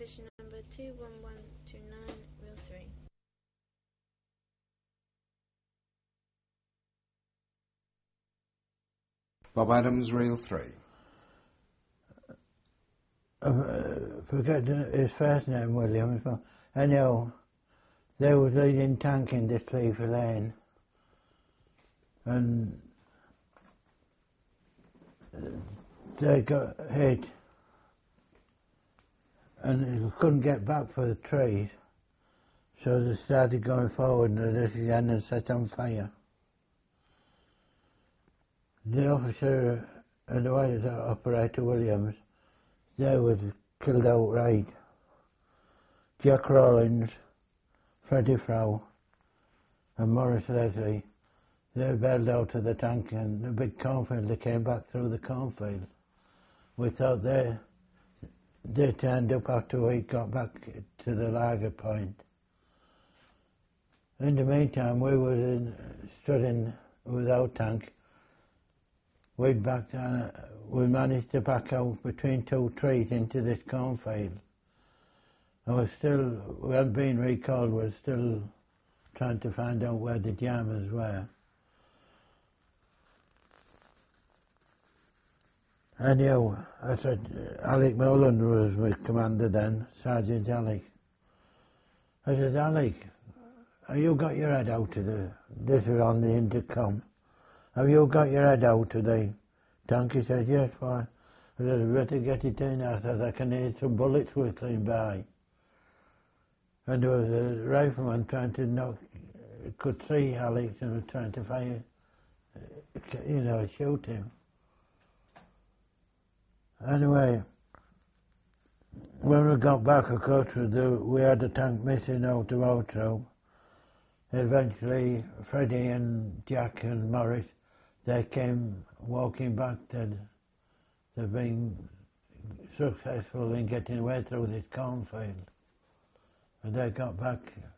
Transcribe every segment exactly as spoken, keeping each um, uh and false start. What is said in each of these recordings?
position number two one one two nine, wheel three. Bob Adams, reel three. I uh, forget his first name, Williams, but anyhow, they was leading tank in this Sleaford Lane, and they got hit, and they couldn't get back for the trees, so they started going forward, and this again and set on fire. The officer and the white operator Williams, they was killed outright. Jack Rawlins, Freddie Frow and Morris Leslie, they bailed out of the tank, and the big cornfield, they came back through the cornfield. We thought they, they turned up after we got back to the lager point. In the meantime, we were in, stood in with our tank. We backed on, we managed to back out between two trees into this cornfield. I was still, we hadn't been recalled, we were still trying to find out where the jammers were. Anyhow, I said, Alec Nolan was my commander then, Sergeant Alec. I said, Alec, have you got your head out of the, this was on the intercom, have you got your head out of the tank? He said, yes, why? I said, I better get it in. I said, I can hear some bullets whistling by. And there was a rifleman trying to knock, could see Alex and was trying to fire, you know, shoot him. Anyway, when we got back, of course, we had a tank missing out of our troop. Eventually, Freddie and Jack and Morris, they came walking back. They'd, they'd been successful in getting away through this cornfield. And they got back.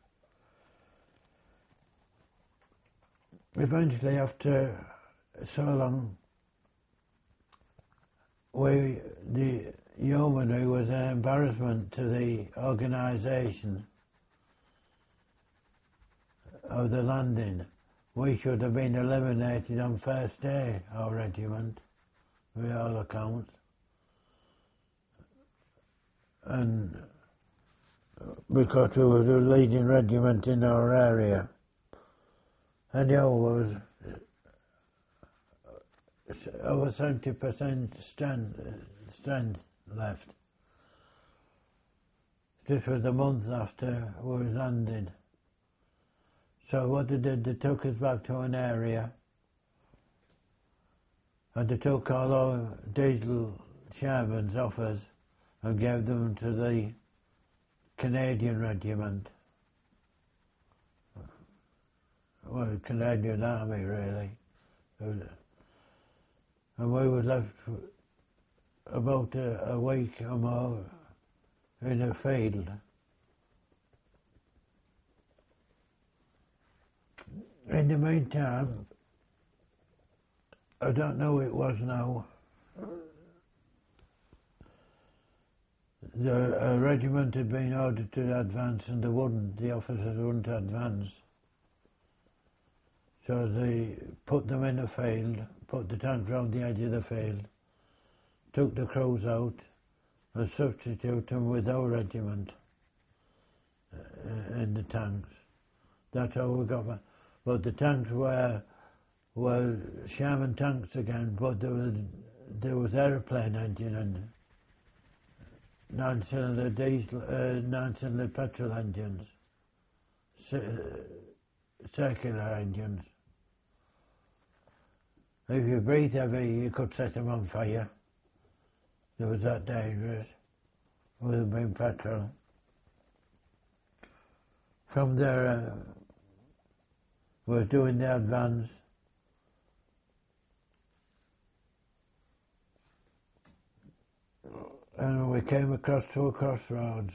Eventually, after so long, we, the yeomanry was an embarrassment to the organisation of the landing. We should have been eliminated on first day, our regiment, by all accounts. And because we were the leading regiment in our area. And there was over seventy percent strength, strength left. This was a month after we landed. So what they did, they took us back to an area, and they took all our diesel Shermans off us and gave them to the Canadian regiment. Well, the Canadian Army, really. And we were left about a, a week or more in a field. In the meantime, I don't know who it was now, the uh, regiment had been ordered to advance and they wouldn't, the officers wouldn't advance. So they put them in a field, put the tanks round the edge of the field, took the crews out and substituted them with our regiment uh, in the tanks. That's how we got back. But the tanks were, were Sherman tanks again, but there was, there was aeroplane engine and nine-cylinder diesel, uh, nine-cylinder petrol engines, C circular engines. If you breathe heavy, you could set them on fire. It was that dangerous, with them being petrol. From there, uh, we were doing the advance. And we came across to a crossroads.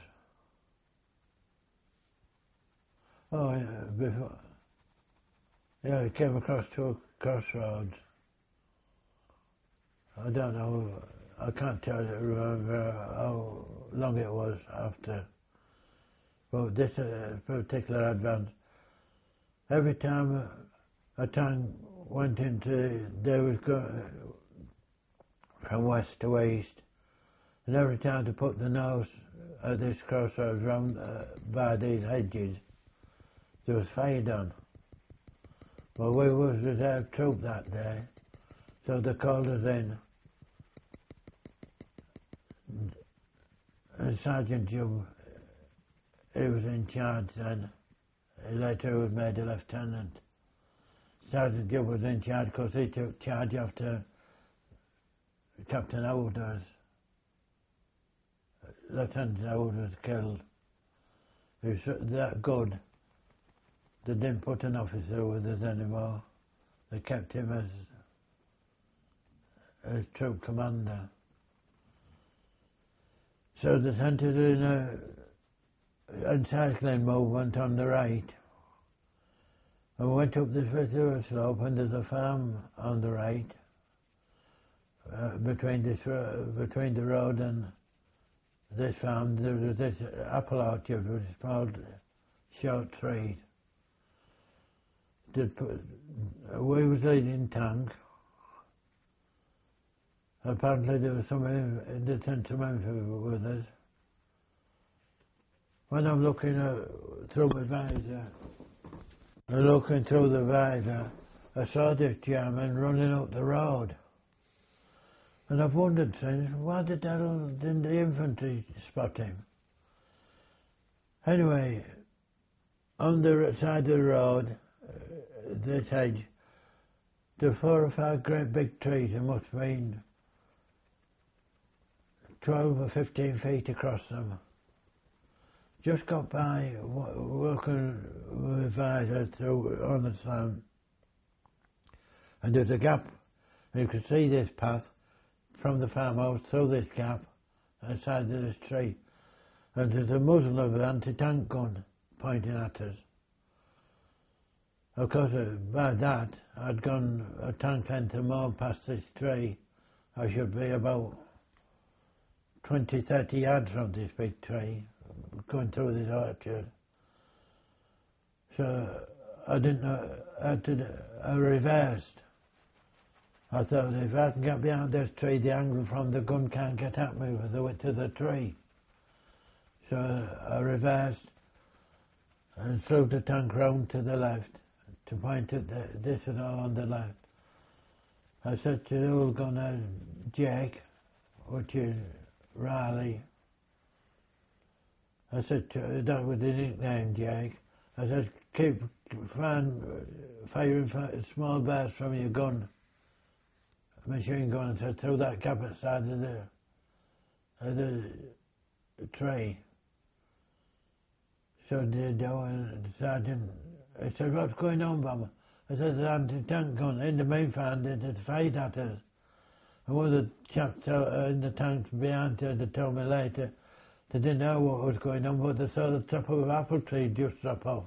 Oh, yeah, before. Yeah, we came across to a crossroads. I don't know, I can't tell you, remember how long it was after. But this uh, particular advance, every time a, a tank went into, they was go, from west to east, and every time to put the nose at this crossroads round uh, by these hedges, there was fire done. Well, we was the reserve troop that day, so they called us in. And Sergeant Jum, he was in charge then. He later was made a lieutenant. Sergeant Jum was in charge because he took charge after Captain Howard was, Lieutenant Howard was killed. He was that good. They didn't put an officer with us anymore. They kept him as, as troop commander. So they sent us in a encircling movement on the right. And we went up this river slope, and there's a farm on the right, uh, between this ro between the road and this farm. There was this apple orchard, which is called Short Street. We was leading tank. Apparently there was some, they sent some info with us. When I'm looking uh, through my visor, and looking through the visor, I saw this German running up the road. And I've wondered since, why the devil didn't the infantry spot him? Anyway, on the side of the road, uh, this hedge, there were four or five great big trees. There must have been twelve or fifteen feet across them. Just got by, walking with visor through on the sun, and there's a gap. You could see this path from the farmhouse through this gap outside of this tree, and there's a muzzle of an anti-tank gun pointing at us. Of course, uh, by that, I'd gone a tank length or more past this tree. I should be about twenty, thirty yards from this big tree, going through this orchard. So I didn't know, I, did, I reversed. I thought, if I can get behind this tree, the angle from the gun can't get at me with the width of the tree. So I reversed and threw the tank round to the left to point at the, this and all on the left. I said to the old gunner, Jake, which is Riley, I said to, that was the nickname, Jake. I said, keep firing, firing small bursts from your gun, machine gun. I said, through that gap at the side of the, of the tree. So did do, and the sergeant, I said, what's going on, Bob? I said, the anti-tank gun in the main found it had fired at us. And one of the chaps in the tanks behind us, they told me later, they didn't know what was going on, but they saw the top of an apple tree just drop off.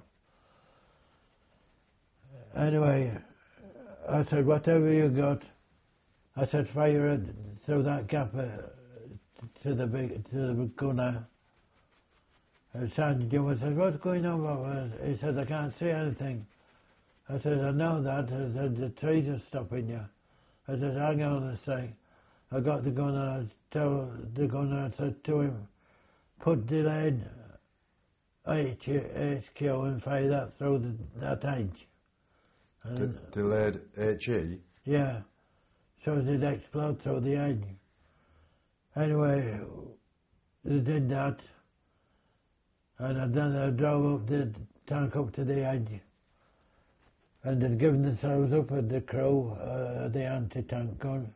Anyway, I said, whatever you got, I said, fire it through that gap uh, to the big, to the gunner. And Sergeant Jim said, what's going on, Bob? He said, I can't see anything. I said, I know that. I said, the trees are stopping you. I said, hang on a sec. I got the gun and I told the gunner, I said to him, put delayed H Q and fire that through the, that edge. De delayed H E? Yeah, so it did explode through the edge. Anyway, they did that, and then I drove up the tank up to the edge, and they'd given themselves up at the crew, uh, the anti-tank gun.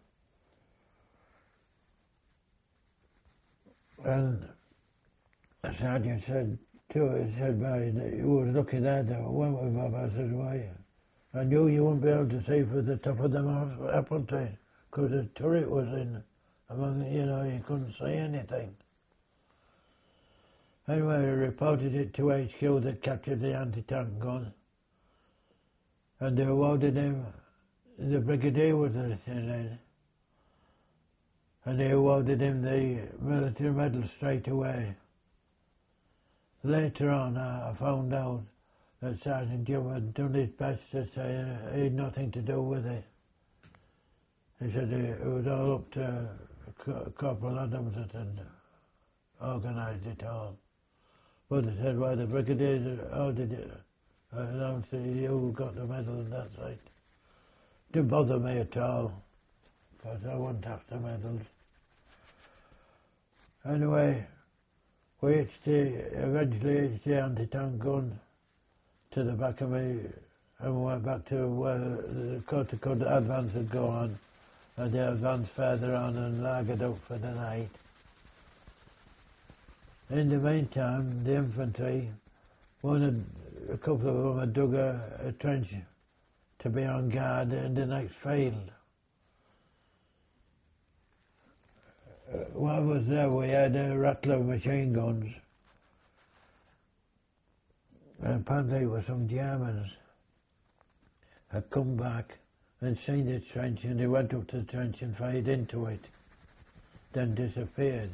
And the sergeant said to us, he said, "Mate, you was lucky there that I went with Bob." I said, why? I knew you wouldn't be able to see for the top of the apple tree, because the turret was in among, you know, you couldn't see anything. Anyway, I reported it to H Q that captured the anti-tank gun, and they awarded him, the brigadier was listening in, and they awarded him the military medal straight away. Later on, I found out that Sergeant Jim had done his best to say he had nothing to do with it. He said it was all up to Corporal Adams that had organised it all. But he said, well, the brigadier ordered it. I announced that you got the medal and that's right. Didn't bother me at all, because I wouldn't after medals. Anyway, we hitched the, eventually hitched the anti-tank gun to the back of me and we went back to where the Kotukud advance had gone on, and they advanced further on and lagered up for the night. In the meantime, the infantry, one had, a couple of them had dug a, a trench to be on guard in the next field. Uh, while I was there, we had a rattle of machine guns. And apparently it was some Germans had come back and seen the trench, and they went up to the trench and fired into it, then disappeared.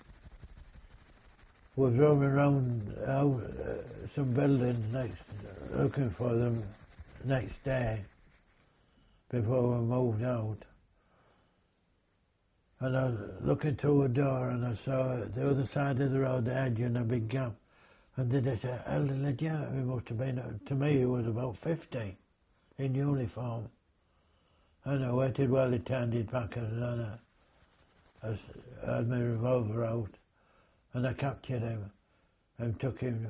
Was roaming around out, uh, some buildings next, looking for them next day before we moved out. And I was looking through a door and I saw the other side of the road, the edge and a big gap. And then there's an elderly gentleman, he must have been, to me he was about fifty, in uniform. And I waited while he turned his back and then I, I had my revolver out. And I captured him and took him.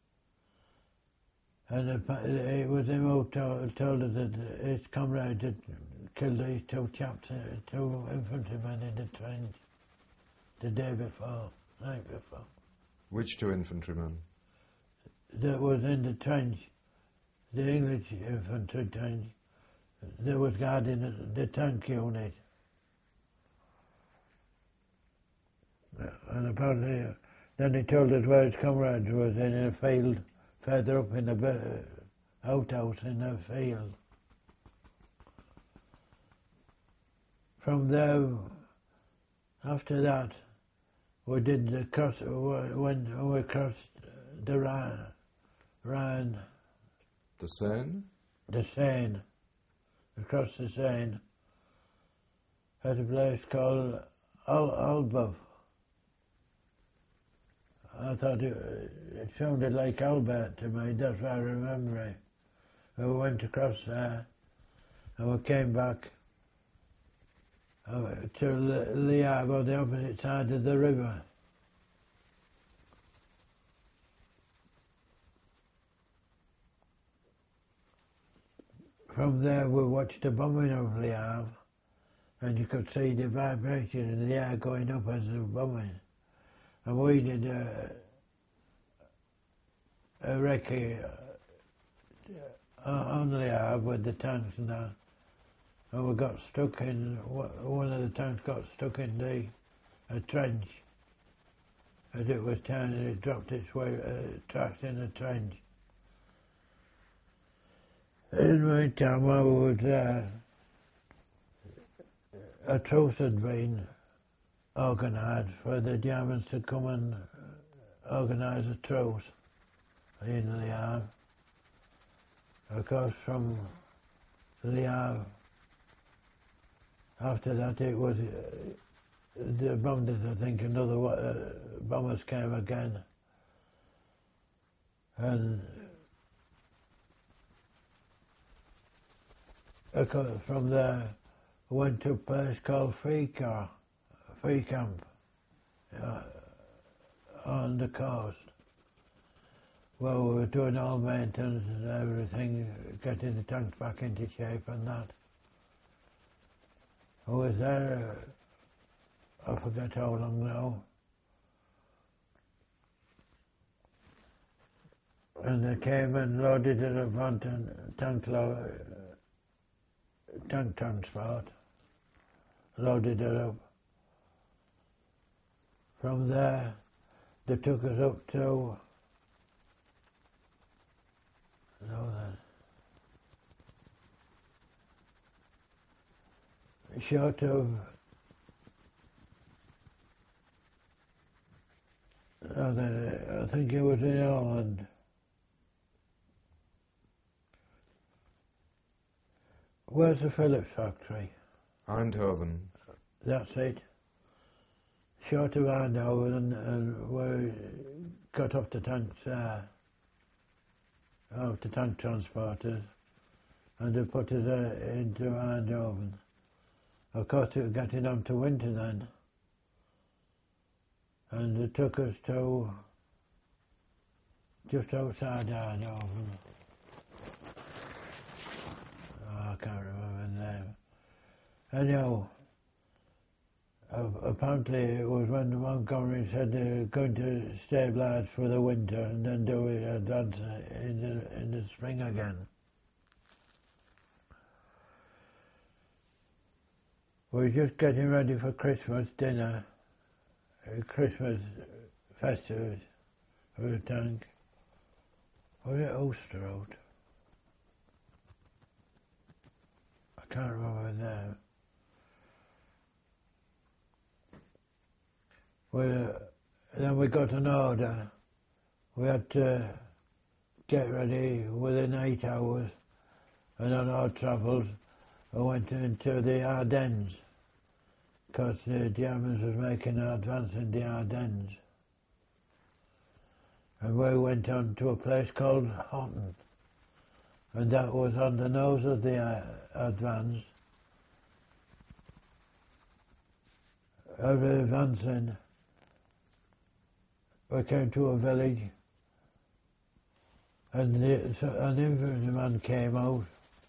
And it was him who told, told us that his comrade had killed these two chaps, two infantrymen in the trench the day before, night before. Which two infantrymen? That was in the trench, the English infantry trench. That was guarding the, the tank unit. And apparently, uh, then he told us where his comrade was in a field further up in the uh, outhouse in the field. From there, after that, we did the cross, when we crossed the Rhine, Rhine. The Seine? The Seine, across the Seine, at a place called Al Albov. I thought it, it sounded like Albert to me, that's why I remember it. We went across there and we came back uh, to Le Havre on the opposite side of the river. From there we watched the bombing of Le Havre, and you could see the vibration in the air going up as the bombing. And we did a, a recce uh, on Le Havre with the tanks and that. And we got stuck in, one of the tanks got stuck in the a trench. As it was turning, it dropped its way, uh, tracks in the trench. In the meantime, while we were there, a truce had been organised for the Germans to come and organise a truce in Le Havre. Of course, from Le Havre, after that it was, uh, the bombers, I think another uh, bombers came again. And of course, from there, went to a place called Free-Car. Free camp uh, on the coast. Well, we were doing all maintenance and everything, getting the tanks back into shape and that. I was there, uh, I forget how long now. And they came and loaded it up onto tank, lo uh, tank transport, loaded it up. From there, they took us up to, know that, short of No, they, I think it was in Holland. Where's the Phillips factory? Eindhoven. That's it. Short of Eindhoven, and, and we got off the tanks there, off the tank transporters, and they put us uh, into Eindhoven. Of course, it was getting on to winter then, and they took us to just outside Eindhoven. Oh, I can't remember the name. Anyhow, uh, apparently it was when Montgomery said they were going to stabilise for the winter and then do it advance in the, in the spring again. We were just getting ready for Christmas dinner, uh, Christmas festivals for the tank. Was it Ulster Road? I can't remember the name. Well, then we got an order. We had to get ready within eight hours, and on our travels we went into the Ardennes, because the Germans was making an advance in the Ardennes. And we went on to a place called Houghton, and that was on the nose of the uh, advance. Over advancing, we came to a village, and the, so an infantryman came out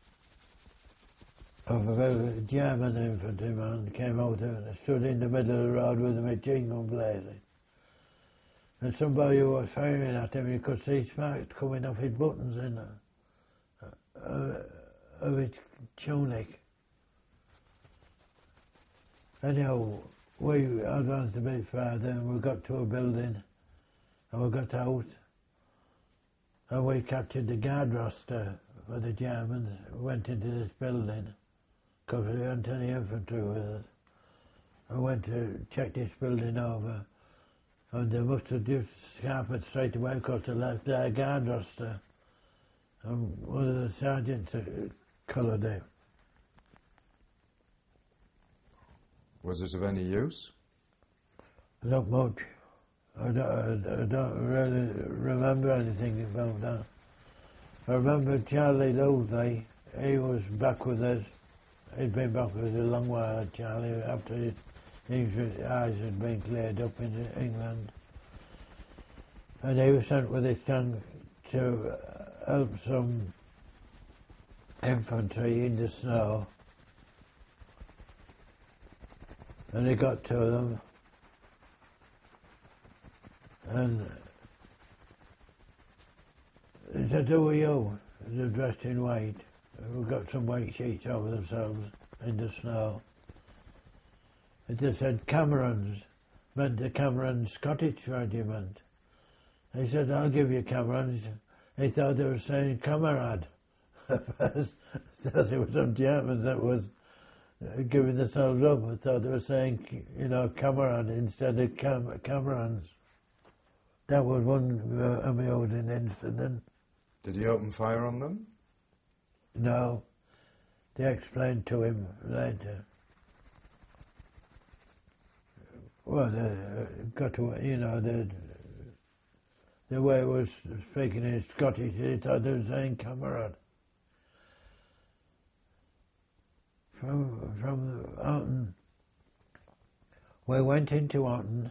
of a village, German infantryman came out and stood in the middle of the road with a machine gun blazing. And somebody who was firing at him, you could see sparks coming off his buttons in uh, uh, of his tunic. Anyhow, we advanced a bit further and we got to a building and we got out and we captured the guard roster for the Germans, went into this building because we hadn't any infantry with us. I went to check this building over and they must have just sharpened straight away because they left their guard roster. And one of the sergeants uh, coloured it. Was it of any use? Not much. I don't, I don't really remember anything about that. I remember Charlie Loveley, he was back with us. He'd been back with us a long while, Charlie, after his, his eyes had been cleared up in England. And he was sent with his tank to help some infantry in the snow. And he got to them, and he said, "Who are you?" They're dressed in white. We've got some white sheets over themselves in the snow. And they said, "Camerons," meant the Cameron Scottish Regiment. He said, "I'll give you Camerons." He thought they were saying "Kamerad." At first, I thought it was some Germans that was Uh, giving themselves up. I thought they were saying, you know, Cameron instead of Cam- Camerons. That was one uh, amusing incident. Did he open fire on them? No, they explained to him later. Well, they uh, got to, you know, the the way it was speaking in Scottish, he thought they were saying Cameron. From, from Houghton, we went into Houghton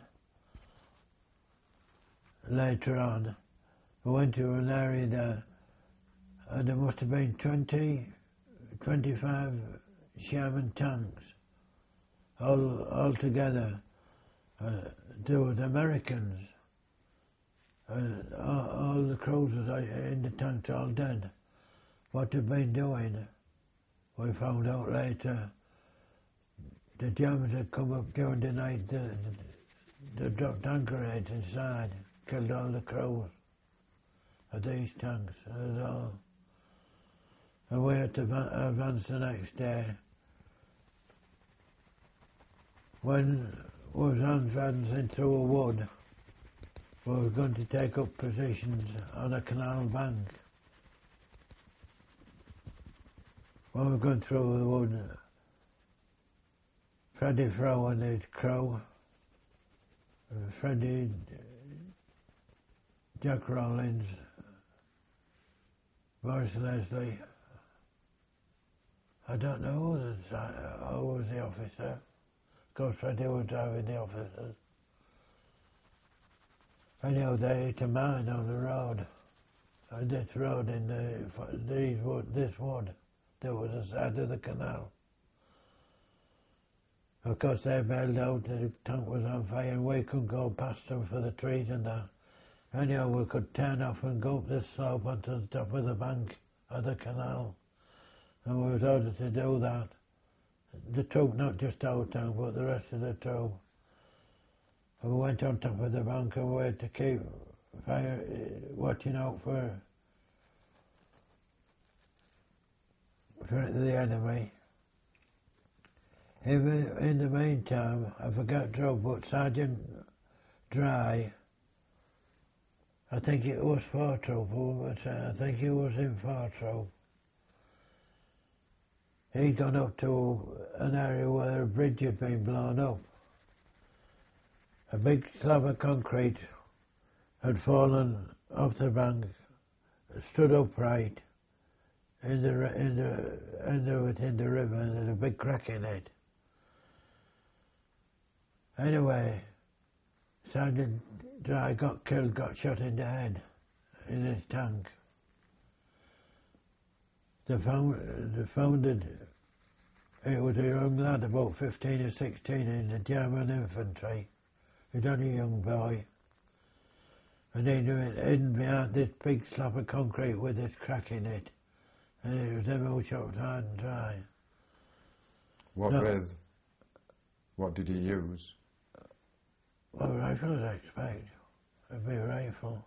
later on. We went to an area there, and there must have been twenty, twenty-five Sherman tanks, all, all together. Uh, there were the Americans, and all, all the crews was in the tanks all dead. What they've been doing, we found out later, the Germans had come up during the night, the, the, the tank raids inside, killed all the crews of these tanks, that's all. And we had to advance the next day. When we was advancing through a wood, We were going to take up positions on a canal bank. When we were going through the wood, Freddie Frow and his crew, Freddie, Jack Rollins, Boris Leslie, I don't know who was, who was the officer. Of course, Freddie was driving the officers. Anyhow, they hit a mine on the road. And this road in the, these wood, this wood, there was the side of the canal. Of course, they bailed out, the tank was on fire, and we couldn't go past them for the trees and that. Anyhow, we could turn off and go up this slope onto the top of the bank of the canal. And we were ordered to do that. The troop, not just our tank, but the rest of the troop. And we went on top of the bank and we had to keep fire, watching out for, for the enemy. In the, in the meantime, I forgot to but Sergeant Dry, I think it was four troop, but I think he was in four troop. He'd gone up to an area where a bridge had been blown up. A big slab of concrete had fallen off the bank, stood upright in the in the end of it in the river, and there's a big crack in it. Anyway, Sergeant Dry got killed, got shot in the head in his tank. They found, they found it, it was a young lad, about fifteen or sixteen, in the German infantry. He was only a young boy. And he'd been hidden behind this big slab of concrete with this crack in it. And it was him who shot Sergeant Dry. What No. with? What did he use? Well, rifles, I expect. It'd be a rifle.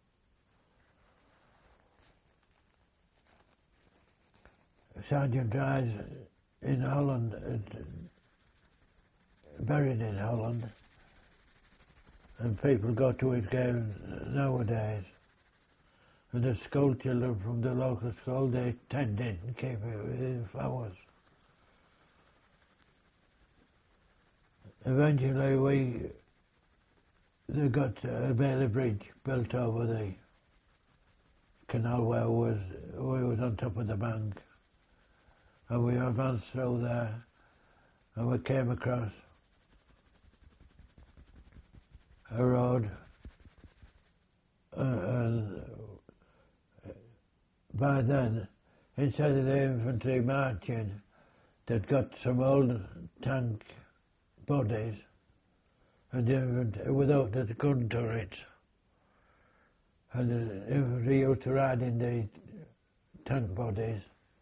Sergeant Dry's in Holland, uh, buried in Holland, and people go to his grave nowadays. And the school children from the local school, they tend it and keep it with his flowers. Eventually we, they got a Bailey Bridge built over the canal where was, we was on top of the bank. And we advanced through there, and we came across a road, uh, and by then, instead of the infantry marching, they'd got some old tank bodies, and the infantry, without the gun turrets, and the infantry used to ride in the tank bodies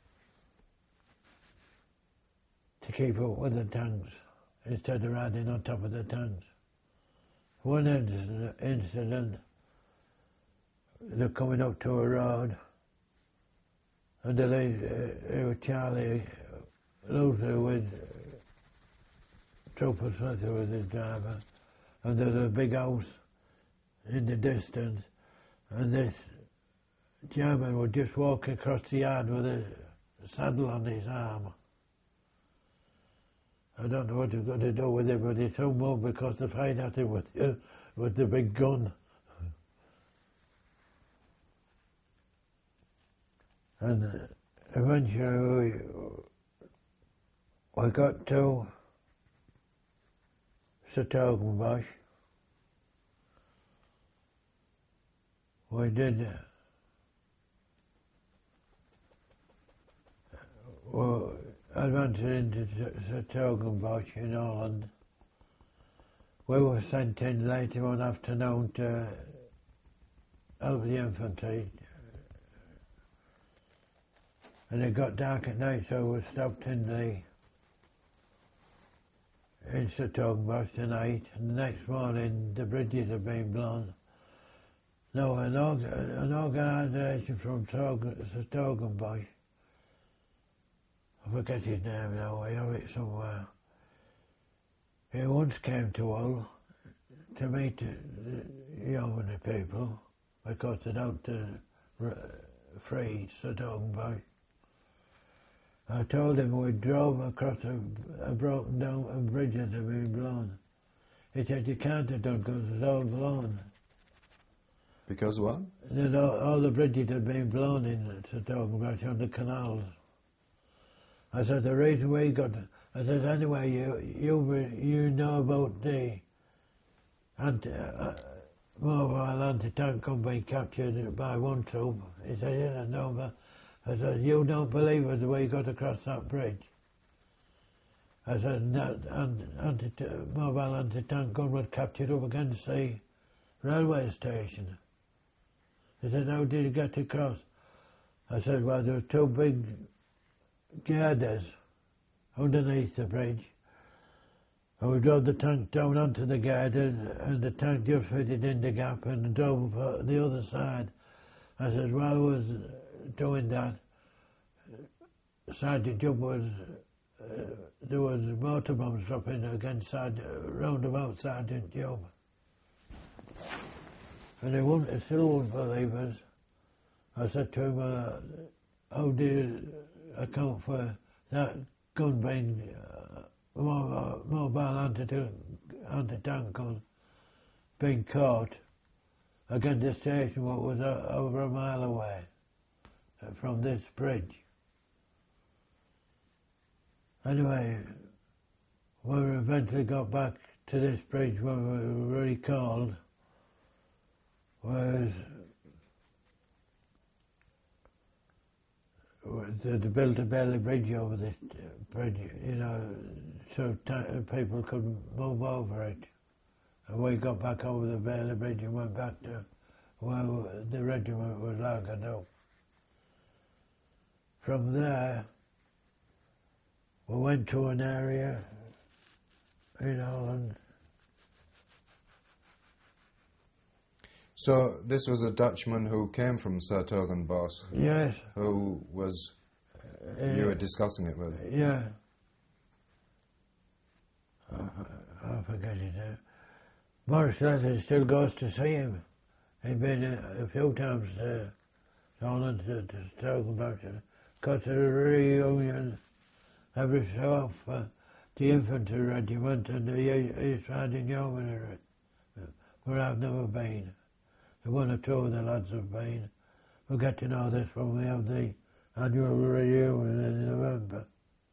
to keep up with the tanks, instead of riding on top of the tanks. One incident, incident they're coming up to a road, and the lady, uh, it was Charlie Luther with Trooper Smith, who was his driver, and there's a big house in the distance, and this German would just walk across the yard with a saddle on his arm. I don't know what he's going to do with it, but he threw more because they fired at him with, uh, with the big gun. And uh, eventually we, we got to Satogenbosch. We did, uh, well, advanced into Satogenbosch in Holland. We were sent in later one afternoon to help the infantry. And it got dark at night, so we stopped in the in Satogenbosch tonight. And the next morning, the bridges had been blown. No, an, org an organisation from Satogenbosch, I forget his name now, I have it somewhere. He once came to Hull to meet the yeoman many people because they don't uh, r- free Satogenbosch. I told him we drove across a, a broken down a bridge that had been blown. He said you can't have done because it's all blown. Because what? Then all, all the bridges had been blown in Satogenbosch on the canals. I said the reason we got. I said anyway you you you know about the anti, uh, mobile anti-tank gun being captured by one troop. He said yeah I know but I said you don't believe us the way you got across that bridge. I said that anti, mobile anti-tank gun was captured up against the railway station. He said, how did you get across? I said, well, there were two big girders underneath the bridge. And we drove the tank down onto the girder, and the tank just fitted in the gap and drove uh, the other side. I said, while I was doing that, Sergeant Jubb was, uh, there was mortar bombs dropping against Sergeant, round about Sergeant Jubb. And he wouldn't, he still wouldn't believe us. I said to him, uh, how do you account for that gun being uh, mobile, mobile anti-tank, anti-tank gun being caught against the station what was uh, over a mile away uh, from this bridge. Anyway, when we eventually got back to this bridge, when we were recalled, was to build a Bailey Bridge over this bridge, you know, so t- people could move over it. And we got back over the Bailey Bridge and went back to where the regiment was locked up. From there, we went to an area in Holland. So this was a Dutchman who came from Sertogenbosch? Yes. Who was, uh, you were discussing it with? Yeah. Oh, I forget it now. Morris Leslie still goes to see him. He's been a, a few times to Holland to, to Sertogenbosch. Got a reunion every so often, the infantry regiment and the East Riding Yeomanry. Where I've never been. One or two of the lads have been. We'll get to know this when we have the annual reunion in November.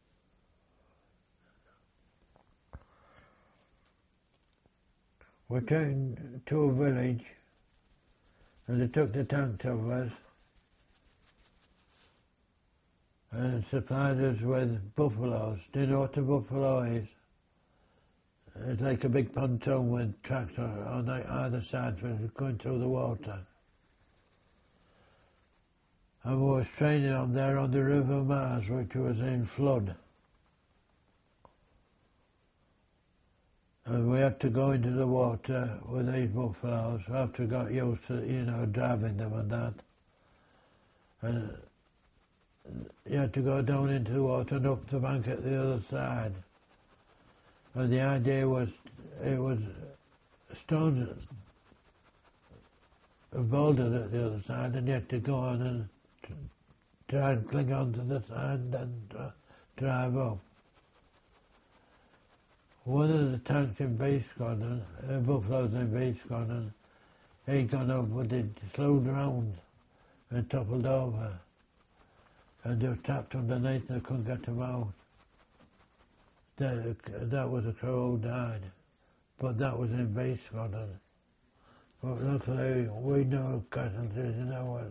We came to a village and they took the tank of us and supplied us with buffaloes. Do you know what a buffalo is? It's like a big pontoon with tracks on either side for going through the water. And we were straining on there on the River Mars, which was in flood. And we had to go into the water with these buffaloes after we got used to, you know, driving them and that. And you had to go down into the water and up the bank at the other side. And the idea was, it was stones bolted at the other side, and you had to go on and try and cling on to the side and uh, drive up. One of the tanks in B Squadron, uh, Buffaloes in B Squadron, he got up with it slowed round and toppled over. And they were trapped underneath and they couldn't get them out. That, that was a crew who died, but that was in B Squadron. But luckily, we know casualties in ours.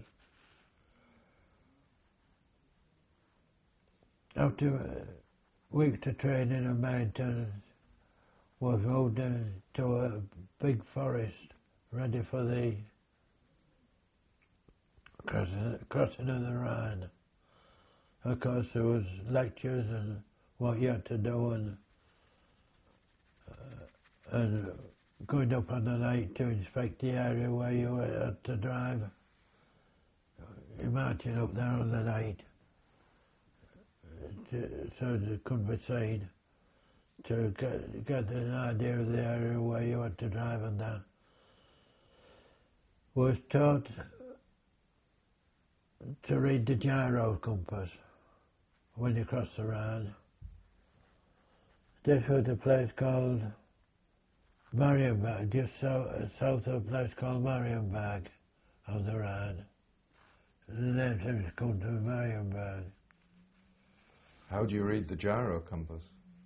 After weeks of training and maintenance, was moved into a big forest ready for the crossing, crossing of the Rhine. Of course, there was lectures and what you had to do, and uh, and going up on the night to inspect the area where you had to drive. You're marching up there on the night to, so it couldn't be seen, to get, get an idea of the area where you had to drive and that. was taught to read the gyro compass when you cross the road. This was a place called Marienberg, just so, south of a place called Marienberg on the road. The name seems to come to Marienberg. How do you read the gyro compass?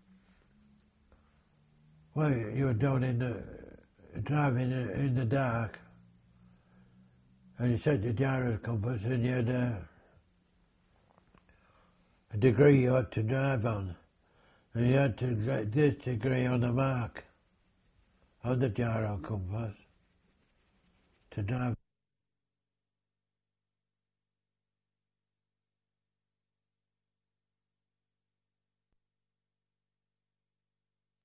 Well, you were down in the, driving in, in the dark, and you set the gyro compass and you had a, a degree you had to drive on. And you had to get this degree on the mark on the gyro compass to drive.